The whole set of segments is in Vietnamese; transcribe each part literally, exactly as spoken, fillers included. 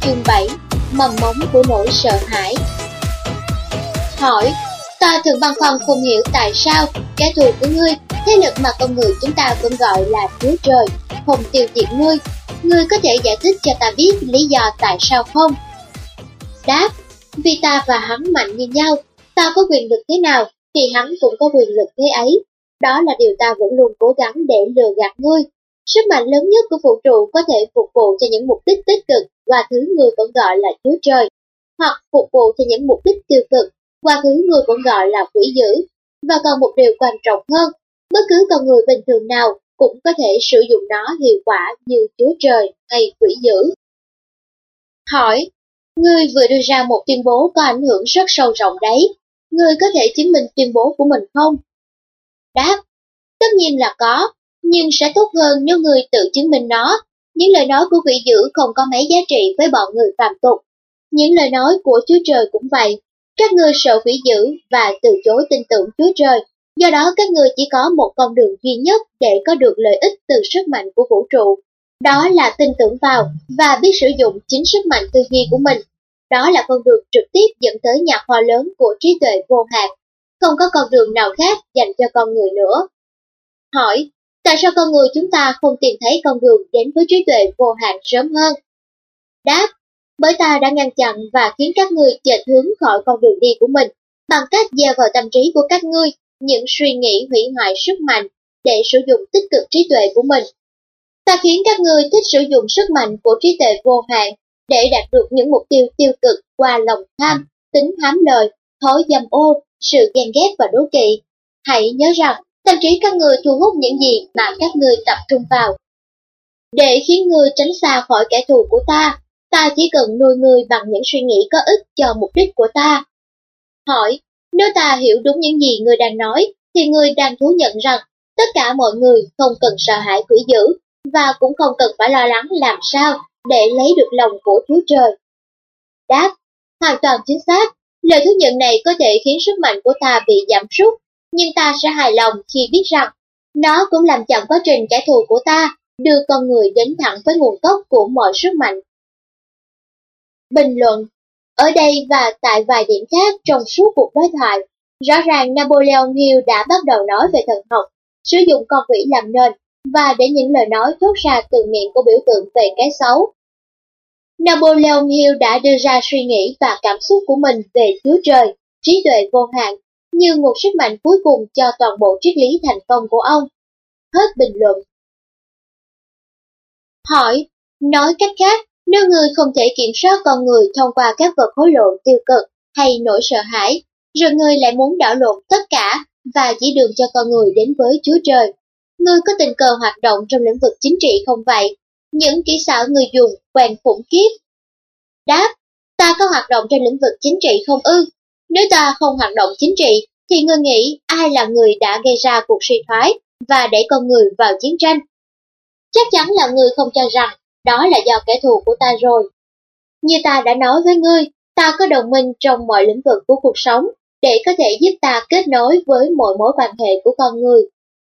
Chương bảy. Mầm mống của nỗi sợ hãi. Hỏi, ta thường băn khoăn không hiểu tại sao kẻ thù của ngươi, thế lực mà con người chúng ta vẫn gọi là Chúa Trời, không tiêu diệt ngươi. Ngươi có thể giải thích cho ta biết lý do tại sao không? Đáp, vì ta và hắn mạnh như nhau, ta có quyền lực thế nào thì hắn cũng có quyền lực thế ấy. Đó là điều ta vẫn luôn cố gắng để lừa gạt ngươi. Sức mạnh lớn nhất của vũ trụ có thể phục vụ cho những mục đích tích cực và thứ ngươi vẫn gọi là Chúa Trời, hoặc phục vụ cho những mục đích tiêu cực và thứ ngươi vẫn gọi là quỷ dữ. Và còn một điều quan trọng hơn, bất cứ con người bình thường nào cũng có thể sử dụng nó hiệu quả như Chúa Trời hay quỷ dữ. Hỏi, ngươi vừa đưa ra một tuyên bố có ảnh hưởng rất sâu rộng đấy. Ngươi có thể chứng minh tuyên bố của mình không? Đáp, tất nhiên là có, nhưng sẽ tốt hơn nếu ngươi tự chứng minh nó. Những lời nói của quỷ dữ không có mấy giá trị với bọn người phàm tục. Những lời nói của Chúa Trời cũng vậy. Các ngươi sợ quỷ dữ và từ chối tin tưởng Chúa Trời. Do đó các ngươi chỉ có một con đường duy nhất để có được lợi ích từ sức mạnh của vũ trụ. Đó là tin tưởng vào và biết sử dụng chính sức mạnh tư duy của mình. Đó là con đường trực tiếp dẫn tới nhạc hoa lớn của trí tuệ vô hạn. Không có con đường nào khác dành cho con người nữa. Hỏi, tại sao con người chúng ta không tìm thấy con đường đến với trí tuệ vô hạn sớm hơn? Đáp, bởi ta đã ngăn chặn và khiến các ngươi chệch hướng khỏi con đường đi của mình, bằng cách gieo vào tâm trí của các ngươi những suy nghĩ hủy hoại sức mạnh để sử dụng tích cực trí tuệ của mình. Ta khiến các ngươi thích sử dụng sức mạnh của trí tuệ vô hạn để đạt được những mục tiêu tiêu cực qua lòng tham, tính hám lợi, thói dâm ô, sự ghen ghét và đố kỵ. Hãy nhớ rằng, tâm trí các ngươi thu hút những gì mà các ngươi tập trung vào. Để khiến ngươi tránh xa khỏi kẻ thù của ta, ta chỉ cần nuôi ngươi bằng những suy nghĩ có ích cho mục đích của ta. Hỏi, nếu ta hiểu đúng những gì ngươi đang nói, thì ngươi đang thú nhận rằng tất cả mọi người không cần sợ hãi quỷ dữ và cũng không cần phải lo lắng làm sao để lấy được lòng của Chúa Trời. Đáp, hoàn toàn chính xác. Lời thú nhận này có thể khiến sức mạnh của ta bị giảm sút, nhưng ta sẽ hài lòng khi biết rằng nó cũng làm chậm quá trình kẻ thù của ta đưa con người đến thẳng với nguồn gốc của mọi sức mạnh. Bình luận. Ở đây và tại vài điểm khác trong suốt cuộc đối thoại, rõ ràng Napoleon Hill đã bắt đầu nói về thần học, sử dụng con quỷ làm nền, và để những lời nói thốt ra từ miệng của biểu tượng về cái xấu. Napoleon Hill đã đưa ra suy nghĩ và cảm xúc của mình về Chúa Trời, trí tuệ vô hạn, như một sức mạnh cuối cùng cho toàn bộ triết lý thành công của ông. Hết bình luận. Hỏi, nói cách khác, nếu ngươi không thể kiểm soát con người thông qua các vật hối lộ tiêu cực hay nỗi sợ hãi, rồi ngươi lại muốn đảo lộn tất cả và chỉ đường cho con người đến với Chúa Trời, ngươi có tình cờ hoạt động trong lĩnh vực chính trị không vậy? Những kỹ xảo ngươi dùng quen khủng khiếp. Đáp, ta có hoạt động trong lĩnh vực chính trị không ư? Nếu ta không hoạt động chính trị, thì ngươi nghĩ ai là người đã gây ra cuộc suy thoái và đẩy con người vào chiến tranh? Chắc chắn là ngươi không cho rằng đó là do kẻ thù của ta rồi. Như ta đã nói với ngươi, ta có đồng minh trong mọi lĩnh vực của cuộc sống để có thể giúp ta kết nối với mọi mối quan hệ của con người.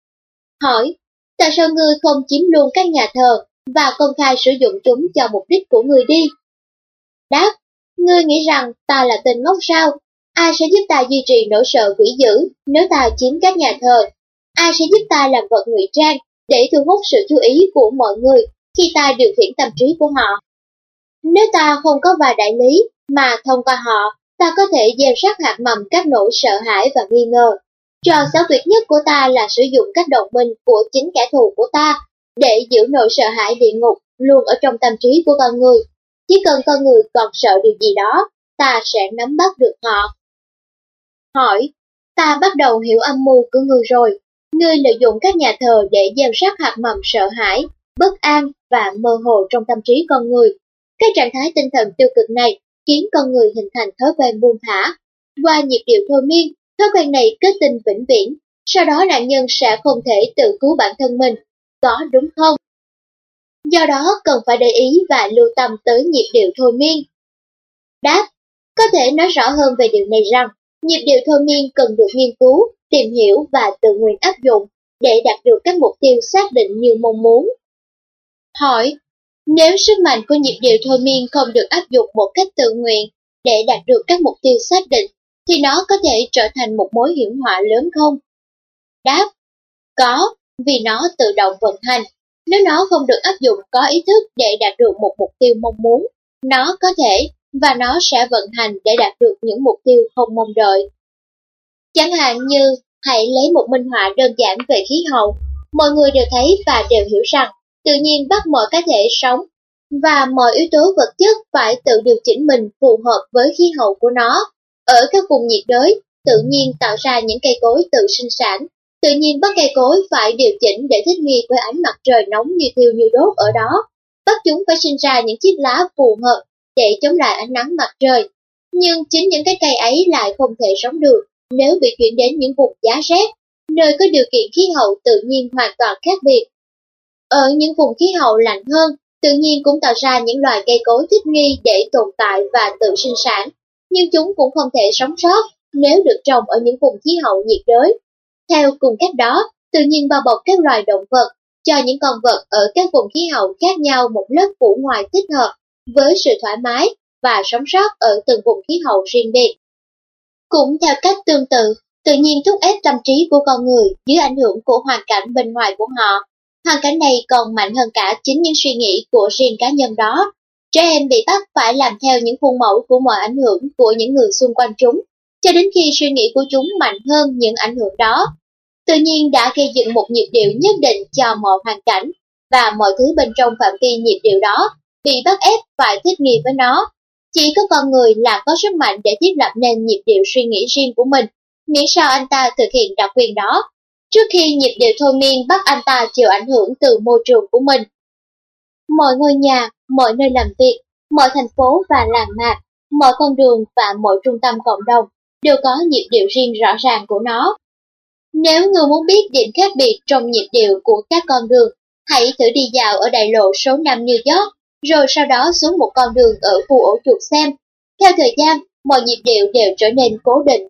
Hỏi, tại sao ngươi không chiếm luôn các nhà thờ và công khai sử dụng chúng cho mục đích của ngươi đi? Đáp, ngươi nghĩ rằng ta là tên ngốc sao? Ai sẽ giúp ta duy trì nỗi sợ quỷ dữ nếu ta chiếm các nhà thờ? Ai sẽ giúp ta làm vật ngụy trang để thu hút sự chú ý của mọi người khi ta điều khiển tâm trí của họ? Nếu ta không có vài đại lý mà thông qua họ, ta có thể gieo rắc hạt mầm các nỗi sợ hãi và nghi ngờ. Trò xảo quyệt nhất của ta là sử dụng các đồng minh của chính kẻ thù của ta để giữ nỗi sợ hãi địa ngục luôn ở trong tâm trí của con người. Chỉ cần con người còn sợ điều gì đó, ta sẽ nắm bắt được họ. Hỏi, ta bắt đầu hiểu âm mưu của ngươi rồi. Ngươi lợi dụng các nhà thờ để gieo rắc hạt mầm sợ hãi, bất an và mơ hồ trong tâm trí con người. Cái trạng thái tinh thần tiêu cực này khiến con người hình thành thói quen buông thả. Qua nhịp điệu thôi miên, thói quen này kết tinh vĩnh viễn, sau đó nạn nhân sẽ không thể tự cứu bản thân mình, có đúng không? Do đó cần phải để ý và lưu tâm tới nhịp điệu thôi miên. Đáp, có thể nói rõ hơn về điều này rằng, nhịp điệu thôi miên cần được nghiên cứu, tìm hiểu và tự nguyện áp dụng để đạt được các mục tiêu xác định như mong muốn. Hỏi, Nếu sức mạnh của nhịp điệu thôi miên không được áp dụng một cách tự nguyện để đạt được các mục tiêu xác định, thì nó có thể trở thành một mối hiểm họa lớn không? Đáp: có, vì nó tự động vận hành. Nếu nó không được áp dụng có ý thức để đạt được một mục tiêu mong muốn, nó có thể và nó sẽ vận hành để đạt được những mục tiêu không mong đợi. Chẳng hạn như, hãy lấy một minh họa đơn giản về khí hậu. Mọi người đều thấy và đều hiểu rằng tự nhiên bắt mọi cá thể sống và mọi yếu tố vật chất phải tự điều chỉnh mình phù hợp với khí hậu của nó. Ở các vùng nhiệt đới, tự nhiên tạo ra những cây cối tự sinh sản. Tự nhiên bắt cây cối phải điều chỉnh để thích nghi với ánh mặt trời nóng như thiêu như đốt ở đó. Bắt chúng phải sinh ra những chiếc lá phù hợp để chống lại ánh nắng mặt trời. Nhưng chính những cái cây ấy lại không thể sống được nếu bị chuyển đến những vùng giá rét, nơi có điều kiện khí hậu tự nhiên hoàn toàn khác biệt. Ở những vùng khí hậu lạnh hơn, tự nhiên cũng tạo ra những loài cây cối thích nghi để tồn tại và tự sinh sản, nhưng chúng cũng không thể sống sót nếu được trồng ở những vùng khí hậu nhiệt đới. Theo cùng cách đó, tự nhiên bao bọc các loài động vật, cho những con vật ở các vùng khí hậu khác nhau một lớp phủ ngoài thích hợp với sự thoải mái và sống sót ở từng vùng khí hậu riêng biệt. Cũng theo cách tương tự, tự nhiên thúc ép tâm trí của con người dưới ảnh hưởng của hoàn cảnh bên ngoài của họ. Hoàn cảnh này còn mạnh hơn cả chính những suy nghĩ của riêng cá nhân đó. Trẻ em bị bắt phải làm theo những khuôn mẫu của mọi ảnh hưởng của những người xung quanh chúng, cho đến khi suy nghĩ của chúng mạnh hơn những ảnh hưởng đó. Tự nhiên đã gây dựng một nhịp điệu nhất định cho mọi hoàn cảnh, và mọi thứ bên trong phạm vi nhịp điệu đó bị bắt ép phải thích nghi với nó. Chỉ có con người là có sức mạnh để thiết lập nên nhịp điệu suy nghĩ riêng của mình, miễn sao anh ta thực hiện đặc quyền đó, trước khi nhịp điệu thôi miên bắt anh ta chịu ảnh hưởng từ môi trường của mình. Mọi ngôi nhà, mọi nơi làm việc, mọi thành phố và làng mạc, mọi con đường và mọi trung tâm cộng đồng đều có nhịp điệu riêng rõ ràng của nó. Nếu người muốn biết điểm khác biệt trong nhịp điệu của các con đường, hãy thử đi dạo ở đại lộ số năm New York, rồi sau đó xuống một con đường ở khu ổ chuột xem. Theo thời gian, mọi nhịp điệu đều trở nên cố định.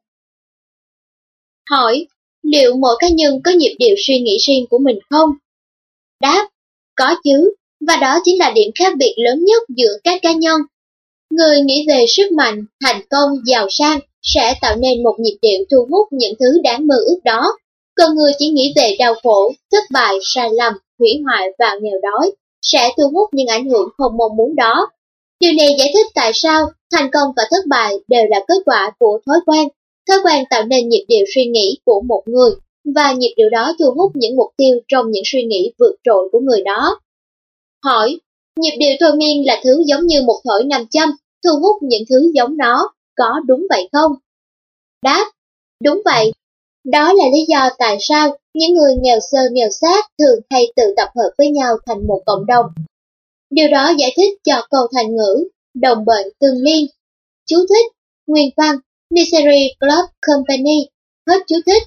Hỏi: liệu mỗi cá nhân có nhịp điệu suy nghĩ riêng của mình không? Đáp: có chứ, và đó chính là điểm khác biệt lớn nhất giữa các cá nhân. Người nghĩ về sức mạnh, thành công, giàu sang sẽ tạo nên một nhịp điệu thu hút những thứ đáng mơ ước đó. Còn người chỉ nghĩ về đau khổ, thất bại, sai lầm, hủy hoại và nghèo đói sẽ thu hút những ảnh hưởng không mong muốn đó. Điều này giải thích tại sao thành công và thất bại đều là kết quả của thói quen. Thói quen tạo nên nhịp điệu suy nghĩ của một người, và nhịp điệu đó thu hút những mục tiêu trong những suy nghĩ vượt trội của người đó. Hỏi: nhịp điệu thôi miên là thứ giống như một thỏi nam châm, thu hút những thứ giống nó, có đúng vậy không? Đáp: đúng vậy. Đó là lý do tại sao những người nghèo sơ nghèo xác thường hay tự tập hợp với nhau thành một cộng đồng. Điều đó giải thích cho câu thành ngữ đồng bệnh tương liên. Chú thích: nguyên văn Misery Club Company. Hết chú thích.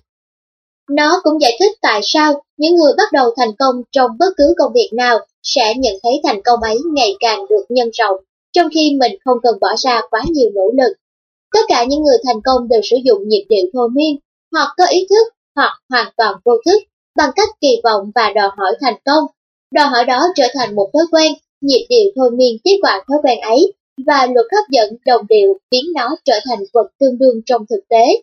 Nó cũng giải thích tại sao những người bắt đầu thành công trong bất cứ công việc nào sẽ nhận thấy thành công ấy ngày càng được nhân rộng, trong khi mình không cần bỏ ra quá nhiều nỗ lực. Tất cả những người thành công đều sử dụng nhịp điệu thôi miên, hoặc có ý thức, hoặc hoàn toàn vô thức, bằng cách kỳ vọng và đòi hỏi thành công. Đòi hỏi đó trở thành một thói quen, nhịp điệu thôi miên tiếp quản thói quen ấy, và luật hấp dẫn đồng điệu biến nó trở thành vật tương đương trong thực tế.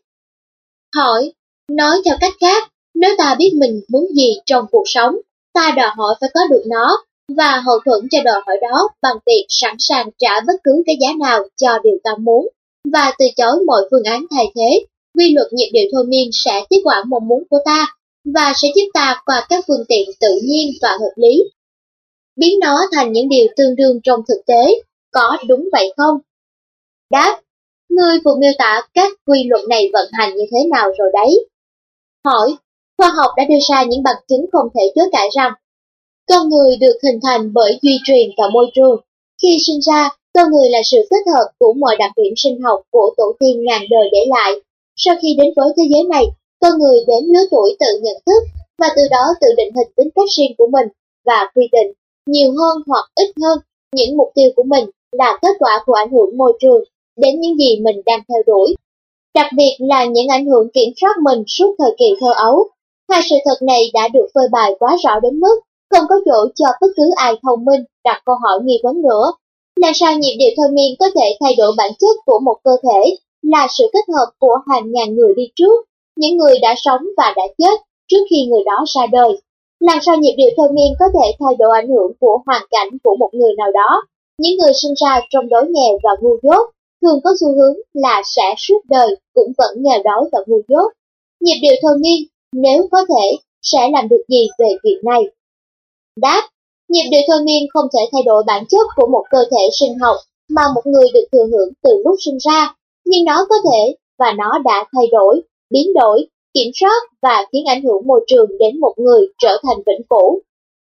Hỏi: nói theo cách khác, nếu ta biết mình muốn gì trong cuộc sống, ta đòi hỏi phải có được nó, và hậu thuẫn cho đòi hỏi đó bằng việc sẵn sàng trả bất cứ cái giá nào cho điều ta muốn, và từ chối mọi phương án thay thế. Quy luật nhịp điệu thôi miên sẽ tiếp quản mong muốn của ta, và sẽ giúp ta qua các phương tiện tự nhiên và hợp lý, biến nó thành những điều tương đương trong thực tế. Có đúng vậy không? Đáp: ngươi vừa miêu tả các quy luật này vận hành như thế nào rồi đấy. Hỏi: khoa học đã đưa ra những bằng chứng không thể chối cãi rằng con người được hình thành bởi duy truyền và môi trường. Khi sinh ra, con người là sự kết hợp của mọi đặc điểm sinh học của tổ tiên ngàn đời để lại. Sau khi đến với thế giới này, con người đến lứa tuổi tự nhận thức, và từ đó tự định hình tính cách riêng của mình, và quy định, nhiều hơn hoặc ít hơn, những mục tiêu của mình là kết quả của ảnh hưởng môi trường đến những gì mình đang theo đuổi. Đặc biệt là những ảnh hưởng kiểm soát mình suốt thời kỳ thơ ấu. Hai sự thật này đã được phơi bày quá rõ đến mức Không có chỗ cho bất cứ ai thông minh đặt câu hỏi nghi vấn nữa. Làm sao nhịp điệu thôi miên có thể thay đổi bản chất của một cơ thể là sự kết hợp của hàng ngàn người đi trước, những người đã sống và đã chết trước khi người đó ra đời. Làm sao nhịp điệu thôi miên có thể thay đổi ảnh hưởng của hoàn cảnh của một người nào đó? Những người sinh ra trong đói nghèo và ngu dốt thường có xu hướng là sẽ suốt đời cũng vẫn nghèo đói và ngu dốt. Nhịp điệu thôi miên, nếu có thể, sẽ làm được gì về việc này? Đáp, nhịp điệu thôi miên không thể thay đổi bản chất của một cơ thể sinh học mà một người được thừa hưởng từ lúc sinh ra, nhưng nó có thể và nó đã thay đổi, biến đổi, kiểm soát và khiến ảnh hưởng môi trường đến một người trở thành vĩnh cửu.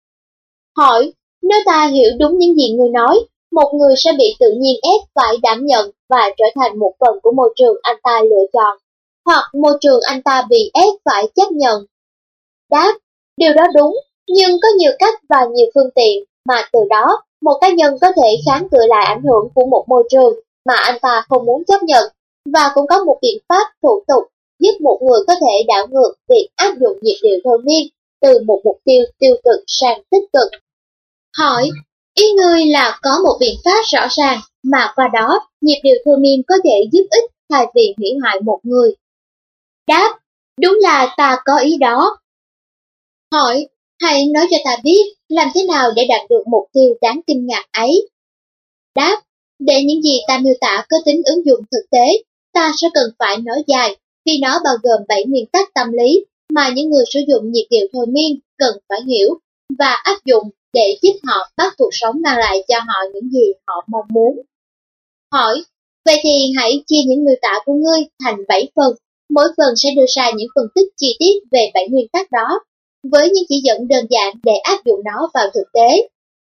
Hỏi, nếu ta hiểu đúng những gì ngươi nói, một người sẽ bị tự nhiên ép phải đảm nhận và trở thành một phần của môi trường anh ta lựa chọn, hoặc môi trường anh ta bị ép phải chấp nhận. Đáp, điều đó đúng, nhưng có nhiều cách và nhiều phương tiện mà từ đó một cá nhân có thể kháng cự lại ảnh hưởng của một môi trường mà anh ta không muốn chấp nhận, và cũng có một biện pháp thủ tục giúp một người có thể đảo ngược việc áp dụng nhịp điệu thôi miên từ một mục tiêu tiêu cực sang tích cực. Hỏi, ý ngươi là có một biện pháp rõ ràng mà qua đó nhịp điệu thôi miên có thể giúp ích thay vì hủy hoại một người? Đáp, đúng là ta có ý đó. Hỏi, hãy nói cho ta biết làm thế nào để đạt được mục tiêu đáng kinh ngạc ấy. Đáp, để những gì ta miêu tả có tính ứng dụng thực tế, ta sẽ cần phải nói dài, vì nó bao gồm bảy nguyên tắc tâm lý mà những người sử dụng nhịp điệu thôi miên cần phải hiểu và áp dụng để giúp họ bắt cuộc sống mang lại cho họ những gì họ mong muốn. Hỏi, vậy thì hãy chia những miêu tả của ngươi thành bảy phần, mỗi phần sẽ đưa ra những phân tích chi tiết về bảy nguyên tắc đó, với những chỉ dẫn đơn giản để áp dụng nó vào thực tế.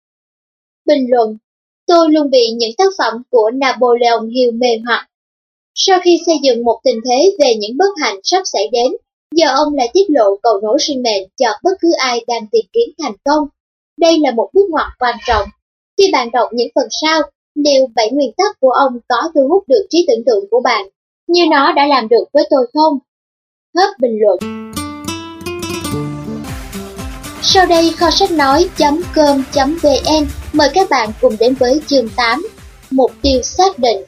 Bình luận, tôi luôn bị những tác phẩm của Napoleon Hill mê hoặc. Sau khi xây dựng một tình thế về những bất hạnh sắp xảy đến, giờ ông lại tiết lộ cầu nối sinh mệnh cho bất cứ ai đang tìm kiếm thành công. Đây là một bước ngoặt quan trọng. Khi bạn đọc những phần sau, liệu bảy nguyên tắc của ông có thu hút được trí tưởng tượng của bạn, như nó đã làm được với tôi không? Hết bình luận. Sau đây kho sách nói chấm com chấm vn mời các bạn cùng đến với chương tám, mục tiêu xác định.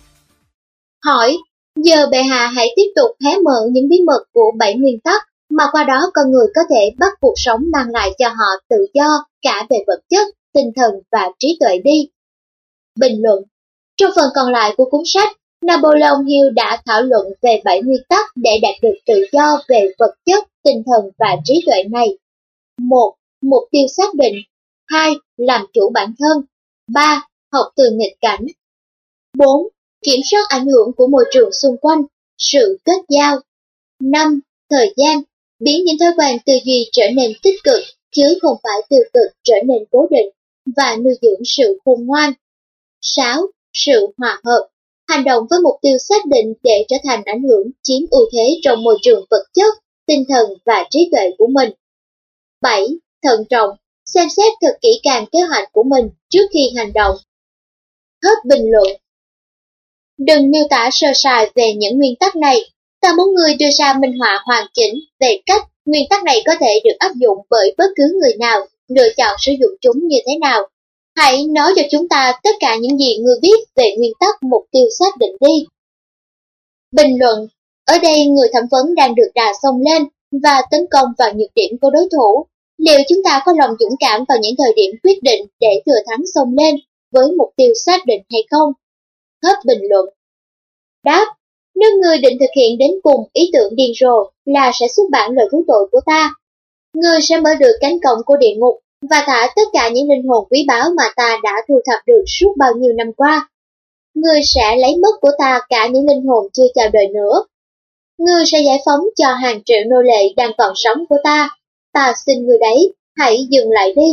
Hỏi, giờ bệ hạ hãy tiếp tục hé mở những bí mật của bảy nguyên tắc mà qua đó con người có thể bắt cuộc sống mang lại cho họ tự do cả về vật chất, tinh thần và trí tuệ đi. Bình luận, trong phần còn lại của cuốn sách, Napoleon Hill đã thảo luận về bảy nguyên tắc để đạt được tự do về vật chất, tinh thần và trí tuệ này. một. Mục tiêu xác định. hai. Làm chủ bản thân. ba. Học từ nghịch cảnh. bốn. Kiểm soát ảnh hưởng của môi trường xung quanh, sự kết giao. năm. Thời gian. Biến những thói quen tư duy trở nên tích cực, chứ không phải tiêu cực trở nên cố định, và nuôi dưỡng sự khôn ngoan. sáu. Sự hòa hợp. Hành động với mục tiêu xác định để trở thành ảnh hưởng chiếm ưu thế trong môi trường vật chất, tinh thần và trí tuệ của mình. bảy. Thận trọng. Xem xét thật kỹ càng kế hoạch của mình trước khi hành động. Hết bình luận. Đừng miêu tả sơ sài về những nguyên tắc này. Ta muốn người đưa ra minh họa hoàn chỉnh về cách nguyên tắc này có thể được áp dụng bởi bất cứ người nào, lựa chọn sử dụng chúng như thế nào. Hãy nói cho chúng ta tất cả những gì ngươi biết về nguyên tắc mục tiêu xác định đi. Bình luận. Ở đây người thẩm vấn đang được đà xông lên và tấn công vào nhược điểm của đối thủ. Liệu chúng ta có lòng dũng cảm vào những thời điểm quyết định để thừa thắng xông lên với mục tiêu xác định hay không? Hết bình luận. Đáp, nếu ngươi định thực hiện đến cùng ý tưởng điên rồ là sẽ xuất bản lời thú tội của ta. Ngươi sẽ mở được cánh cổng của địa ngục và thả tất cả những linh hồn quý báu mà ta đã thu thập được suốt bao nhiêu năm qua. Ngươi sẽ lấy mất của ta cả những linh hồn chưa chào đời nữa. Ngươi sẽ giải phóng cho hàng triệu nô lệ đang còn sống của ta. Ta xin ngươi đấy, hãy dừng lại đi.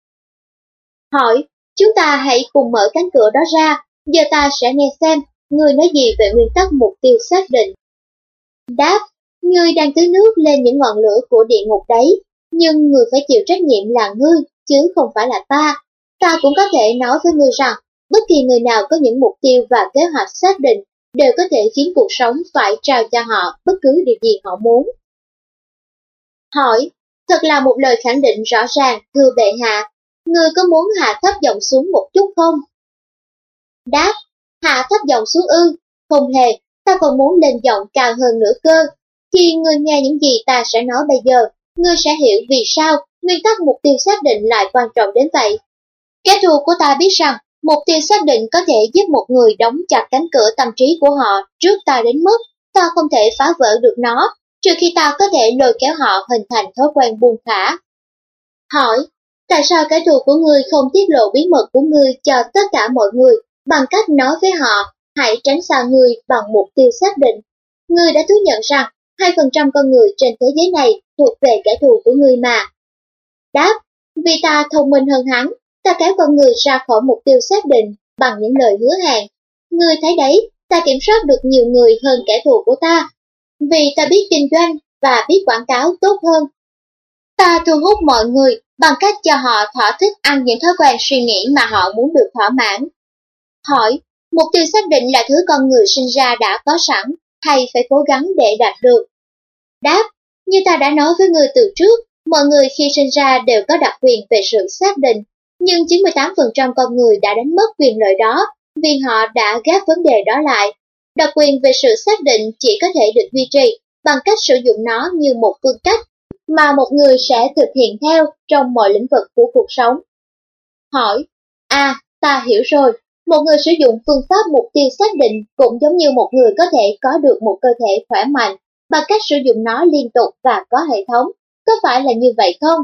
Hỏi, chúng ta hãy cùng mở cánh cửa đó ra, giờ ta sẽ nghe xem ngươi nói gì về nguyên tắc mục tiêu xác định. Đáp, ngươi đang tưới nước lên những ngọn lửa của địa ngục đấy, nhưng ngươi phải chịu trách nhiệm là ngươi, chứ không phải là ta. Ta cũng có thể nói với ngươi rằng, bất kỳ người nào có những mục tiêu và kế hoạch xác định đều có thể khiến cuộc sống phải trao cho họ bất cứ điều gì họ muốn. Hỏi, Thật là một lời khẳng định rõ ràng, thưa bệ hạ. Ngươi có muốn hạ thấp giọng xuống một chút không? Đáp, hạ thấp giọng xuống ư? Không hề, ta còn muốn lên giọng cao hơn nữa cơ. Khi ngươi nghe những gì ta sẽ nói bây giờ, ngươi sẽ hiểu vì sao nguyên tắc mục tiêu xác định lại quan trọng đến vậy. Kẻ thù của ta biết rằng mục tiêu xác định có thể giúp một người đóng chặt cánh cửa tâm trí của họ trước ta đến mức ta không thể phá vỡ được nó, trừ khi ta có thể lôi kéo họ hình thành thói quen buông thả. Hỏi, tại sao kẻ thù của ngươi không tiết lộ bí mật của ngươi cho tất cả mọi người bằng cách nói với họ, hãy tránh xa ngươi bằng mục tiêu xác định? Ngươi đã thú nhận rằng hai phần trăm con người trên thế giới này thuộc về kẻ thù của ngươi mà. Đáp, vì ta thông minh hơn hắn, ta kéo con người ra khỏi mục tiêu xác định bằng những lời hứa hẹn. Ngươi thấy đấy, ta kiểm soát được nhiều người hơn kẻ thù của ta. Vì ta biết kinh doanh và biết quảng cáo tốt hơn. Ta thu hút mọi người bằng cách cho họ thỏa thích ăn những thói quen suy nghĩ mà họ muốn được thỏa mãn. Hỏi, mục tiêu xác định là thứ con người sinh ra đã có sẵn, hay phải cố gắng để đạt được? Đáp, như ta đã nói với ngươi từ trước, mọi người khi sinh ra đều có đặc quyền về sự xác định, nhưng chín mươi tám phần trăm con người đã đánh mất quyền lợi đó vì họ đã gác vấn đề đó lại. Đặc quyền về sự xác định chỉ có thể được duy trì bằng cách sử dụng nó như một phương cách mà một người sẽ thực hiện theo trong mọi lĩnh vực của cuộc sống. Hỏi, à, ta hiểu rồi, một người sử dụng phương pháp mục tiêu xác định cũng giống như một người có thể có được một cơ thể khỏe mạnh bằng cách sử dụng nó liên tục và có hệ thống, có phải là như vậy không?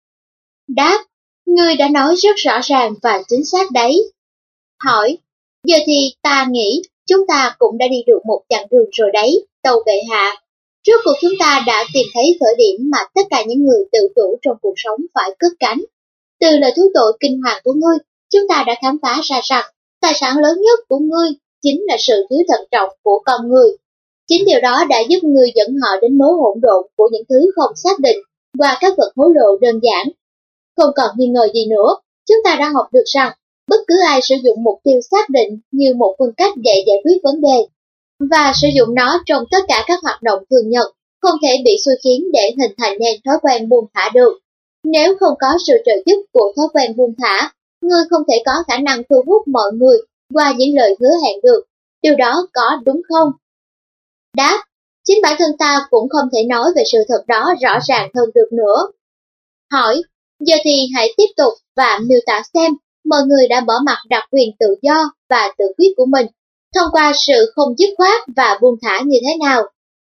Đáp, ngươi đã nói rất rõ ràng và chính xác đấy. Hỏi, giờ thì ta nghĩ chúng ta cũng đã đi được một chặng đường rồi đấy, tâu bệ hạ. Rốt cuộc chúng ta đã tìm thấy khởi điểm mà tất cả những người tự chủ trong cuộc sống phải cất cánh. Từ lời thú tội kinh hoàng của ngươi, chúng ta đã khám phá ra rằng tài sản lớn nhất của ngươi chính là sự thiếu thận trọng của con người. Chính điều đó đã giúp ngươi dẫn họ đến mớ hỗn độn của những thứ không xác định và các vật hối lộ đơn giản. Không còn nghi ngờ gì nữa, chúng ta đã học được rằng bất cứ ai sử dụng mục tiêu xác định như một phương cách để giải quyết vấn đề và sử dụng nó trong tất cả các hoạt động thường nhật không thể bị xui khiến để hình thành nên thói quen buông thả được. Nếu không có sự trợ giúp của thói quen buông thả, ngươi không thể có khả năng thu hút mọi người qua những lời hứa hẹn được. Điều đó có đúng không? Đáp, chính bản thân ta cũng không thể nói về sự thật đó rõ ràng hơn được nữa. Hỏi, giờ thì hãy tiếp tục và miêu tả xem mọi người đã bỏ mặc đặc quyền tự do và tự quyết của mình thông qua sự không dứt khoát và buông thả như thế nào?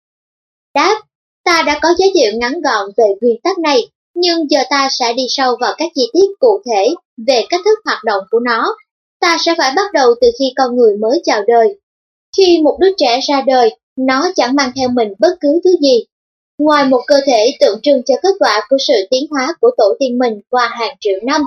Đáp, ta đã có giới thiệu ngắn gọn về nguyên tắc này, nhưng giờ ta sẽ đi sâu vào các chi tiết cụ thể về cách thức hoạt động của nó. Ta sẽ phải bắt đầu từ khi con người mới chào đời. Khi một đứa trẻ ra đời, nó chẳng mang theo mình bất cứ thứ gì, ngoài một cơ thể tượng trưng cho kết quả của sự tiến hóa của tổ tiên mình qua hàng triệu năm.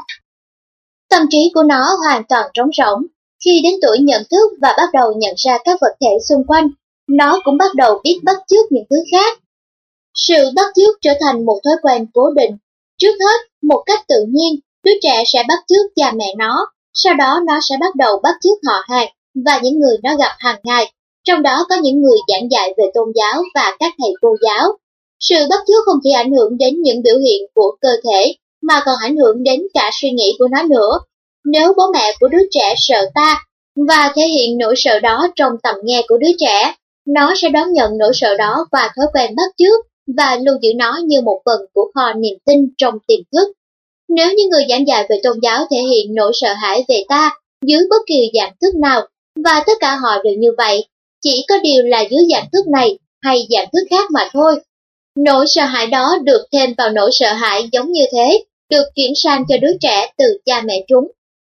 Tâm trí của nó hoàn toàn trống rỗng. Khi đến tuổi nhận thức và bắt đầu nhận ra các vật thể xung quanh, nó cũng bắt đầu biết bắt chước những thứ khác. Sự bắt chước trở thành một thói quen cố định. Trước hết, một cách tự nhiên, đứa trẻ sẽ bắt chước cha mẹ nó, sau đó nó sẽ bắt đầu bắt chước họ hàng và những người nó gặp hàng ngày, trong đó có những người giảng dạy về tôn giáo và các thầy cô giáo. Sự bắt chước không chỉ ảnh hưởng đến những biểu hiện của cơ thể, mà còn ảnh hưởng đến cả suy nghĩ của nó nữa. Nếu bố mẹ của đứa trẻ sợ ta và thể hiện nỗi sợ đó trong tầm nghe của đứa trẻ, nó sẽ đón nhận nỗi sợ đó và thói quen bắt chước và lưu giữ nó như một phần của kho niềm tin trong tiềm thức. Nếu như người giảng dạy về tôn giáo thể hiện nỗi sợ hãi về ta dưới bất kỳ dạng thức nào, và tất cả họ đều như vậy, chỉ có điều là dưới dạng thức này hay dạng thức khác mà thôi. Nỗi sợ hãi đó được thêm vào nỗi sợ hãi giống như thế, được chuyển sang cho đứa trẻ từ cha mẹ chúng.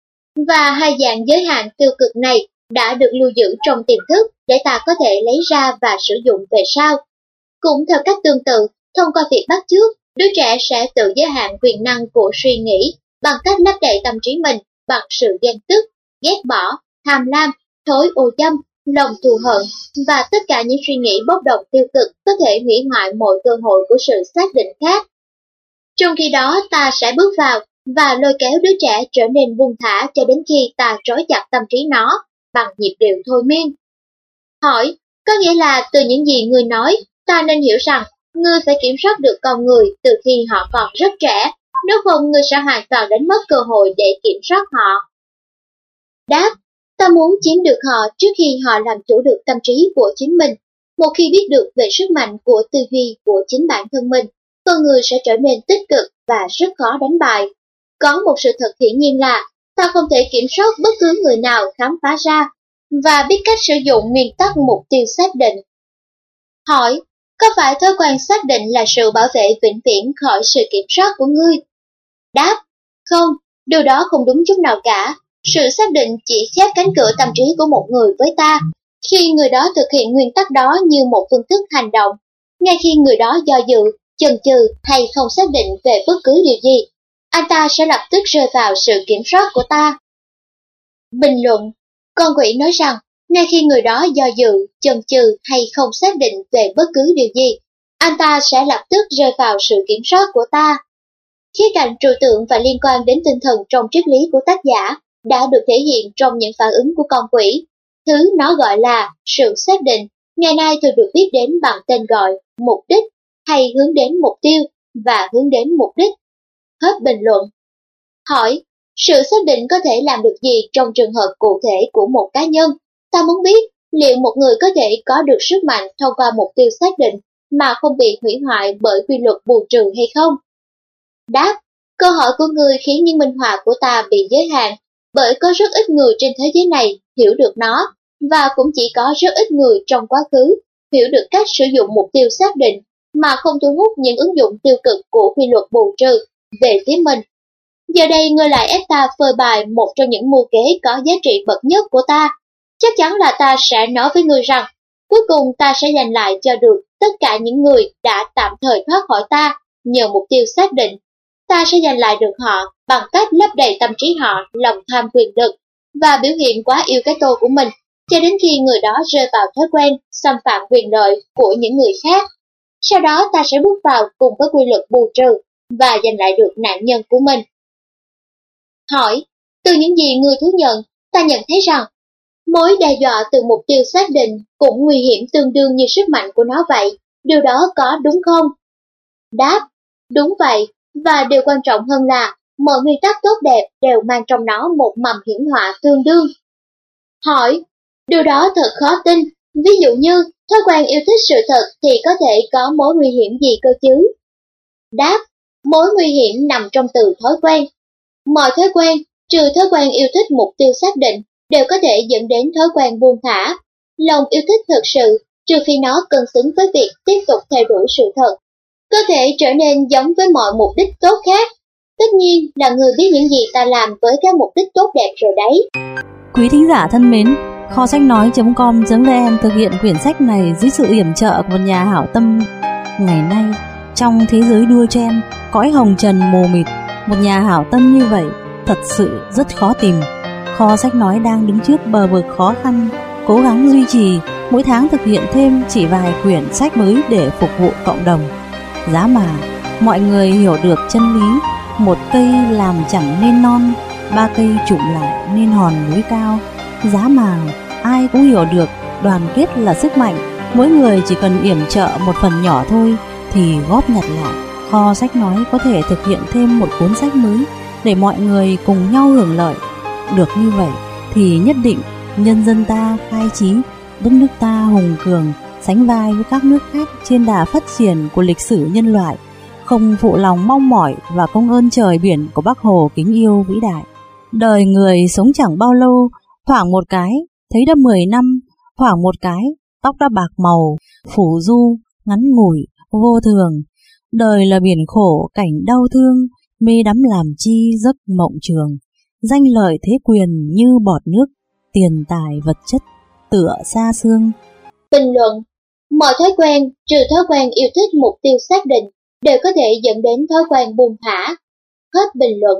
Và hai dạng giới hạn tiêu cực này đã được lưu giữ trong tiềm thức để ta có thể lấy ra và sử dụng về sau. Cũng theo cách tương tự, thông qua việc bắt chước, đứa trẻ sẽ tự giới hạn quyền năng của suy nghĩ bằng cách lấp đầy tâm trí mình bằng sự ghen tức, ghét bỏ, tham lam, thói ô dâm, lòng thù hận và tất cả những suy nghĩ bốc đồng tiêu cực có thể hủy hoại mọi cơ hội của sự xác định khác. Trong khi đó, ta sẽ bước vào và lôi kéo đứa trẻ trở nên buông thả cho đến khi ta trói chặt tâm trí nó bằng nhịp điệu thôi miên. Hỏi, có nghĩa là từ những gì ngươi nói, ta nên hiểu rằng Ngươi phải kiểm soát được con người từ khi họ còn rất trẻ, nếu không ngươi sẽ hoàn toàn đánh mất cơ hội để kiểm soát họ. Đáp, ta muốn chiếm được họ trước khi họ làm chủ được tâm trí của chính mình. Một khi biết được về sức mạnh của tư duy của chính bản thân mình, con người sẽ trở nên tích cực và rất khó đánh bại. Có một sự thật hiển nhiên là, ta không thể kiểm soát bất cứ người nào khám phá ra, và biết cách sử dụng nguyên tắc mục tiêu xác định. Hỏi, có phải thói quen xác định là sự bảo vệ vĩnh viễn khỏi sự kiểm soát của ngươi? Đáp, không, điều đó không đúng chút nào cả. Sự xác định chỉ khép cánh cửa tâm trí của một người với ta, khi người đó thực hiện nguyên tắc đó như một phương thức hành động. Ngay khi người đó do dự, chần chừ hay không xác định về bất cứ điều gì, anh ta sẽ lập tức rơi vào sự kiểm soát của ta. Bình luận, con quỷ nói rằng, ngay khi người đó do dự, chần chừ hay không xác định về bất cứ điều gì, anh ta sẽ lập tức rơi vào sự kiểm soát của ta. Khía cạnh trừu tượng và liên quan đến tinh thần trong triết lý của tác giả đã được thể hiện trong những phản ứng của con quỷ. Thứ nó gọi là sự xác định, ngày nay thường được biết đến bằng tên gọi mục đích hay hướng đến mục tiêu và hướng đến mục đích. Hết bình luận. Hỏi, sự xác định có thể làm được gì trong trường hợp cụ thể của một cá nhân? Ta muốn biết liệu một người có thể có được sức mạnh thông qua mục tiêu xác định mà không bị hủy hoại bởi quy luật bù trừ hay không? Đáp, câu hỏi của người khiến những minh họa của ta bị giới hạn, bởi có rất ít người trên thế giới này hiểu được nó, và cũng chỉ có rất ít người trong quá khứ hiểu được cách sử dụng mục tiêu xác định mà không thu hút những ứng dụng tiêu cực của quy luật bù trừ về phía mình. Giờ đây ngươi lại ép ta phơi bày một trong những mưu kế có giá trị bậc nhất của ta. Chắc chắn là ta sẽ nói với ngươi rằng, cuối cùng ta sẽ giành lại cho được tất cả những người đã tạm thời thoát khỏi ta nhờ mục tiêu xác định. Ta sẽ giành lại được họ bằng cách lấp đầy tâm trí họ lòng tham quyền lực và biểu hiện quá yêu cái tôi của mình, cho đến khi người đó rơi vào thói quen xâm phạm quyền lợi của những người khác. Sau đó ta sẽ bước vào cùng với quy luật bù trừ và giành lại được nạn nhân của mình. Hỏi, từ những gì ngươi thú nhận, ta nhận thấy rằng mối đe dọa từ mục tiêu xác định cũng nguy hiểm tương đương như sức mạnh của nó vậy. Điều đó có đúng không? Đáp, đúng vậy, và điều quan trọng hơn là mọi nguyên tắc tốt đẹp đều mang trong nó một mầm hiểm họa tương đương. Hỏi, điều đó thật khó tin. Ví dụ như, thói quen yêu thích sự thật thì có thể có mối nguy hiểm gì cơ chứ? Đáp, mối nguy hiểm nằm trong từ thói quen. Mọi thói quen, trừ thói quen yêu thích mục tiêu xác định, đều có thể dẫn đến thói quen buông thả. Lòng yêu thích thực sự, trừ khi nó cân xứng với việc tiếp tục theo đuổi sự thật, có thể trở nên giống với mọi mục đích tốt khác. Tất nhiên là người biết những gì ta làm với các mục đích tốt đẹp rồi đấy. Quý thính giả thân mến, kho sách nói chấm com chấm vn thực hiện quyển sách này dưới sự yểm trợ của một nhà hảo tâm. Ngày nay, trong thế giới đua chen, cõi hồng trần mù mịt, một nhà hảo tâm như vậy thật sự rất khó tìm. Kho sách nói đang đứng trước bờ vực khó khăn, cố gắng duy trì, mỗi tháng thực hiện thêm chỉ vài quyển sách mới để phục vụ cộng đồng. Giá mà mọi người hiểu được chân lý, một cây làm chẳng nên non, ba cây chụm lại nên hòn núi cao. Giá mà ai cũng hiểu được đoàn kết là sức mạnh, mỗi người chỉ cần yểm trợ một phần nhỏ thôi thì góp nhặt lại, kho sách nói có thể thực hiện thêm một cuốn sách mới để mọi người cùng nhau hưởng lợi. Được như vậy thì nhất định nhân dân ta khai trí, đất nước ta hùng cường, sánh vai với các nước khác trên đà phát triển của lịch sử nhân loại, không phụ lòng mong mỏi và công ơn trời biển của Bác Hồ kính yêu vĩ đại. Đời người sống chẳng bao lâu, thoảng một cái thấy đã mười năm, thoảng một cái tóc đã bạc màu, phủ du ngắn ngủi vô thường. Đời là biển khổ cảnh đau thương, mê đắm làm chi giấc mộng trường. Danh lợi thế quyền như bọt nước, tiền tài vật chất tựa xa xương. Bình luận, mọi thói quen, trừ thói quen yêu thích mục tiêu xác định, đều có thể dẫn đến thói quen buông thả. Hết bình luận.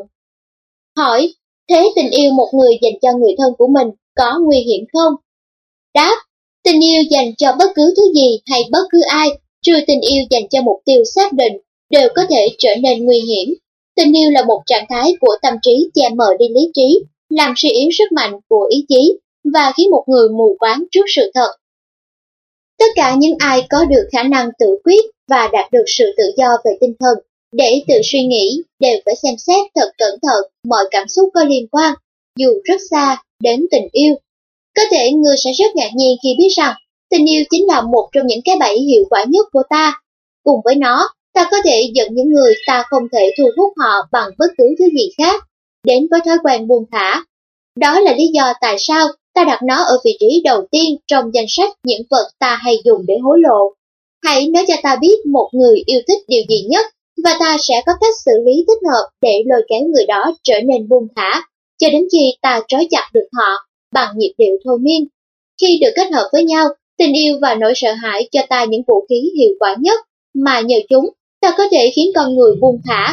Hỏi, thế tình yêu một người dành cho người thân của mình có nguy hiểm không? Đáp, tình yêu dành cho bất cứ thứ gì hay bất cứ ai, trừ tình yêu dành cho mục tiêu xác định, đều có thể trở nên nguy hiểm. Tình yêu là một trạng thái của tâm trí che mờ đi lý trí, làm suy yếu sức mạnh của ý chí và khiến một người mù quáng trước sự thật. Tất cả những ai có được khả năng tự quyết và đạt được sự tự do về tinh thần để tự suy nghĩ đều phải xem xét thật cẩn thận mọi cảm xúc có liên quan, dù rất xa, đến tình yêu. Có thể ngươi sẽ rất ngạc nhiên khi biết rằng tình yêu chính là một trong những cái bẫy hiệu quả nhất của ta. Cùng với nó, ta có thể dẫn những người ta không thể thu hút họ bằng bất cứ thứ gì khác, đến với thói quen buông thả. Đó là lý do tại sao ta đặt nó ở vị trí đầu tiên trong danh sách những vật ta hay dùng để hối lộ. Hãy nói cho ta biết một người yêu thích điều gì nhất, và ta sẽ có cách xử lý thích hợp để lôi kéo người đó trở nên buông thả, cho đến khi ta trói chặt được họ bằng nhịp điệu thôi miên. Khi được kết hợp với nhau, tình yêu và nỗi sợ hãi cho ta những vũ khí hiệu quả nhất, mà nhờ chúng, ta có thể khiến con người buông thả.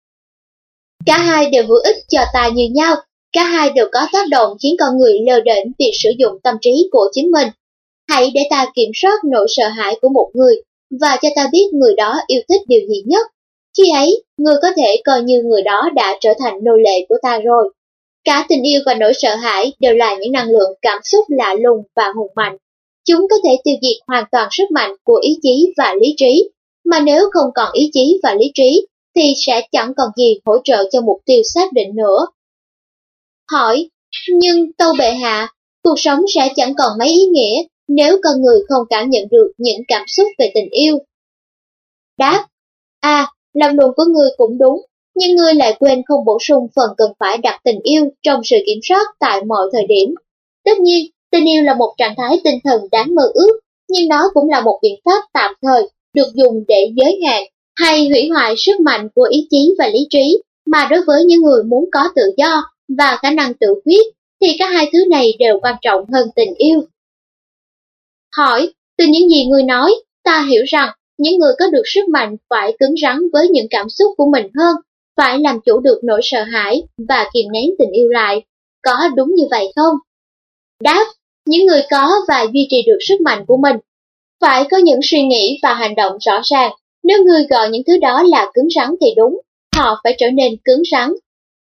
Cả hai đều hữu ích cho ta như nhau, cả hai đều có tác động khiến con người lơ đễnh việc sử dụng tâm trí của chính mình. Hãy để ta kiểm soát nỗi sợ hãi của một người, và cho ta biết người đó yêu thích điều gì nhất. Khi ấy, người có thể coi như người đó đã trở thành nô lệ của ta rồi. Cả tình yêu và nỗi sợ hãi đều là những năng lượng cảm xúc lạ lùng và hùng mạnh. Chúng có thể tiêu diệt hoàn toàn sức mạnh của ý chí và lý trí, mà nếu không còn ý chí và lý trí, thì sẽ chẳng còn gì hỗ trợ cho mục tiêu xác định nữa. Hỏi, nhưng tâu bệ hạ, cuộc sống sẽ chẳng còn mấy ý nghĩa nếu con người không cảm nhận được những cảm xúc về tình yêu. Đáp, à, lập luận của ngươi cũng đúng, nhưng ngươi lại quên không bổ sung phần cần phải đặt tình yêu trong sự kiểm soát tại mọi thời điểm. Tất nhiên, tình yêu là một trạng thái tinh thần đáng mơ ước, nhưng nó cũng là một biện pháp tạm thời được dùng để giới hạn hay hủy hoại sức mạnh của ý chí và lý trí, mà đối với những người muốn có tự do và khả năng tự quyết, thì cả hai thứ này đều quan trọng hơn tình yêu. Hỏi, từ những gì ngươi nói, ta hiểu rằng những người có được sức mạnh phải cứng rắn với những cảm xúc của mình hơn, phải làm chủ được nỗi sợ hãi và kìm nén tình yêu lại. Có đúng như vậy không? Đáp, những người có và duy trì được sức mạnh của mình phải có những suy nghĩ và hành động rõ ràng. Nếu ngươi gọi những thứ đó là cứng rắn thì đúng, họ phải trở nên cứng rắn.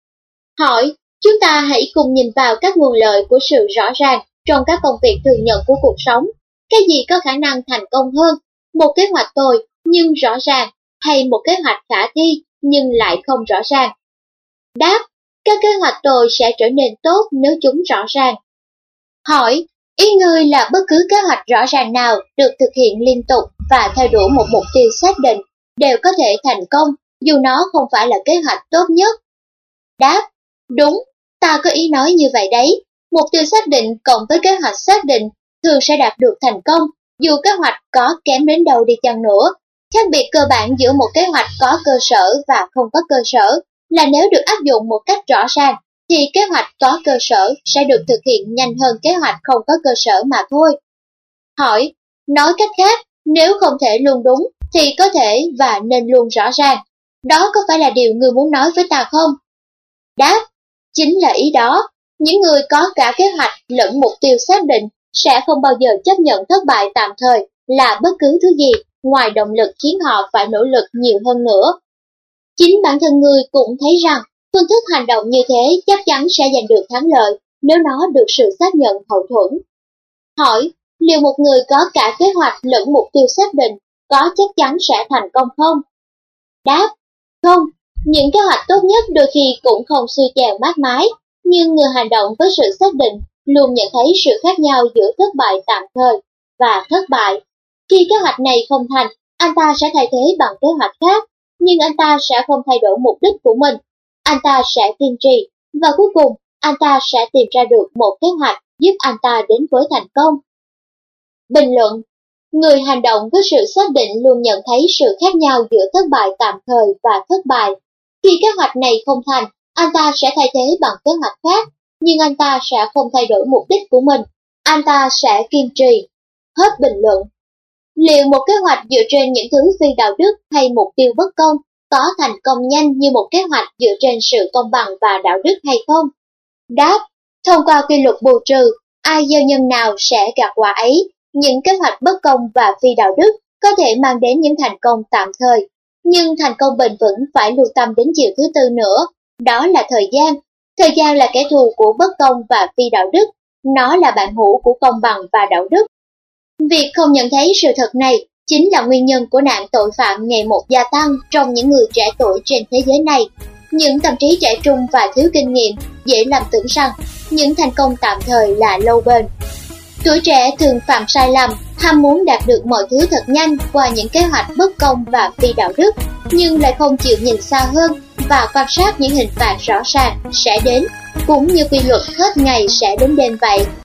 Hỏi, chúng ta hãy cùng nhìn vào các nguồn lợi của sự rõ ràng trong các công việc thường nhật của cuộc sống. Cái gì có khả năng thành công hơn, một kế hoạch tồi nhưng rõ ràng, hay một kế hoạch khả thi nhưng lại không rõ ràng? Đáp, các kế hoạch tồi sẽ trở nên tốt nếu chúng rõ ràng. Hỏi, ý ngươi là bất cứ kế hoạch rõ ràng nào được thực hiện liên tục và theo đuổi một mục tiêu xác định đều có thể thành công, dù nó không phải là kế hoạch tốt nhất? Đáp, đúng, ta có ý nói như vậy đấy. Mục tiêu xác định cộng với kế hoạch xác định thường sẽ đạt được thành công, dù kế hoạch có kém đến đâu đi chăng nữa. Khác biệt cơ bản giữa một kế hoạch có cơ sở và không có cơ sở là nếu được áp dụng một cách rõ ràng, thì kế hoạch có cơ sở sẽ được thực hiện nhanh hơn kế hoạch không có cơ sở mà thôi. Hỏi, nói cách khác, nếu không thể luôn đúng, thì có thể và nên luôn rõ ràng. Đó có phải là điều ngươi muốn nói với ta không? Đáp, chính là ý đó. Những người có cả kế hoạch lẫn mục tiêu xác định sẽ không bao giờ chấp nhận thất bại tạm thời là bất cứ thứ gì ngoài động lực khiến họ phải nỗ lực nhiều hơn nữa. Chính bản thân ngươi cũng thấy rằng phương thức hành động như thế chắc chắn sẽ giành được thắng lợi nếu nó được sự xác nhận hậu thuẫn. Hỏi, liệu một người có cả kế hoạch lẫn mục tiêu xác định có chắc chắn sẽ thành công không? Đáp, không, những kế hoạch tốt nhất đôi khi cũng không xuôi chèo mát mái, nhưng người hành động với sự xác định luôn nhận thấy sự khác nhau giữa thất bại tạm thời và thất bại. Khi kế hoạch này không thành, anh ta sẽ thay thế bằng kế hoạch khác, nhưng anh ta sẽ không thay đổi mục đích của mình. Anh ta sẽ kiên trì, và cuối cùng anh ta sẽ tìm ra được một kế hoạch giúp anh ta đến với thành công. Bình luận, người hành động với sự xác định luôn nhận thấy sự khác nhau giữa thất bại tạm thời và thất bại. Khi kế hoạch này không thành, anh ta sẽ thay thế bằng kế hoạch khác, nhưng anh ta sẽ không thay đổi mục đích của mình. Anh ta sẽ kiên trì. Hết bình luận. Liệu một kế hoạch dựa trên những thứ phi đạo đức hay mục tiêu bất công có thành công nhanh như một kế hoạch dựa trên sự công bằng và đạo đức hay không? Đáp, thông qua quy luật bù trừ, ai gieo nhân nào sẽ gặt quả ấy. Những kế hoạch bất công và phi đạo đức có thể mang đến những thành công tạm thời, nhưng thành công bền vững phải lưu tâm đến chiều thứ tư nữa, đó là thời gian. Thời gian là kẻ thù của bất công và phi đạo đức, nó là bạn hữu của công bằng và đạo đức. Việc không nhận thấy sự thật này chính là nguyên nhân của nạn tội phạm ngày một gia tăng trong những người trẻ tuổi trên thế giới này. Những tâm trí trẻ trung và thiếu kinh nghiệm dễ làm tưởng rằng những thành công tạm thời là lâu bền. Tuổi trẻ thường phạm sai lầm, ham muốn đạt được mọi thứ thật nhanh qua những kế hoạch bất công và phi đạo đức, nhưng lại không chịu nhìn xa hơn và quan sát những hình phạt rõ ràng sẽ đến, cũng như quy luật hết ngày sẽ đến đêm vậy.